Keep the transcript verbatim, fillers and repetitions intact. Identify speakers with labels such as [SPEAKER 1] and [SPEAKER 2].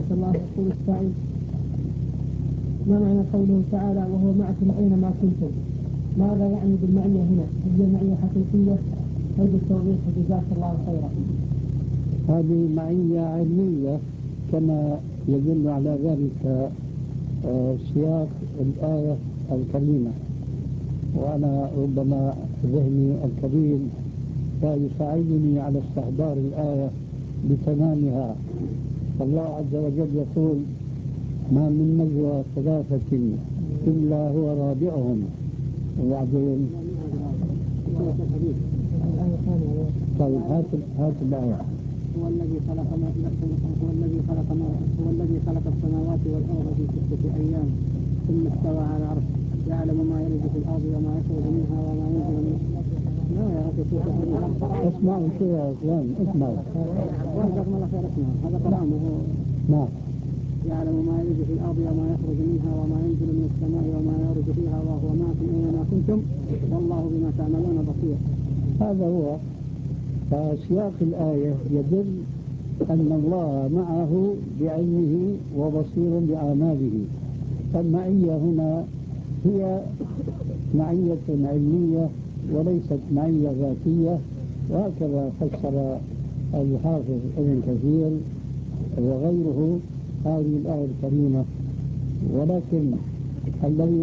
[SPEAKER 1] الله. يقول السائل: ما معنى قوله تعالى وهو معكم أينما كنتم؟ ماذا يعني بالمعية هنا؟ هل هي معية حقيقية؟ هل بالتوضيح جزاك الله خيرا.
[SPEAKER 2] هذه معية علمية كما يدل على ذلك سياق الآية الكريمة، وأنا ربما ذهني الكريم لا يساعدني على استحضار الآية بتمامها. فالله عز وجل يقول: ما من نجوى ثلاثة إلا هو رابعهم. وبعدين طيب هات هات الآية.
[SPEAKER 1] هو الذي خلق ما هو الذي خلق ما هو الذي خلق السماوات والأرض في ستة أيام ثم استوى على العرش يعلم ما يلج في الأرض وما يخرج منها وما ينزل منها. لا يا أخي
[SPEAKER 2] اسمعوا شو يا إخوان، اسمعوا.
[SPEAKER 1] جزاكم الله خير. اسمعوا هذا كلامه.
[SPEAKER 2] نعم.
[SPEAKER 1] يعلم ما يلج في الأرض وما يخرج منها وما ينزل من السماء وما يعرج فيها وهو معكم أينما كنتم والله بما تعملون بصير.
[SPEAKER 2] هذا هو. فسياق الآية يدل أن الله معه بعلمه وبصير بأعماله. فالمعية هنا هي معية علمية وليست معية ذاتية، وهكذا فسر الحافظ ابن كثير وغيره هذه الآية الكريمة. ولكن الذي